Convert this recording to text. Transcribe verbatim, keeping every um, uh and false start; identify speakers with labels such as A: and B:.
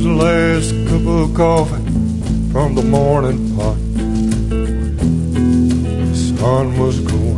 A: the last cup of coffee from the morning pot. The sun was going